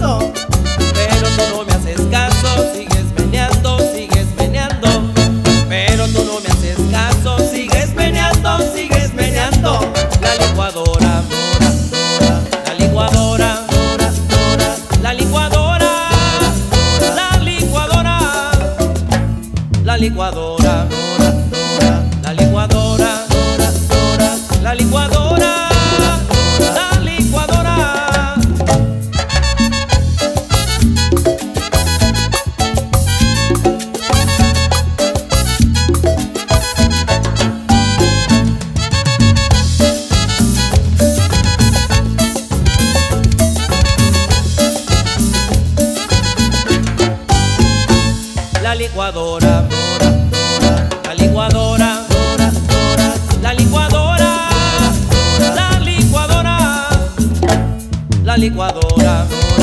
caso. Pero tú no me haces caso, sigues meneando, sigues meneando. Pero tú no me haces caso, sigues meneando, sigues meneando. La licuadora, la licuadora, la licuadora, la licuadora, la licuadora, la licuadora, la licuadora, la licuadora. La licuadora, la licuadora, la licuadora, la licuadora, la licuadora.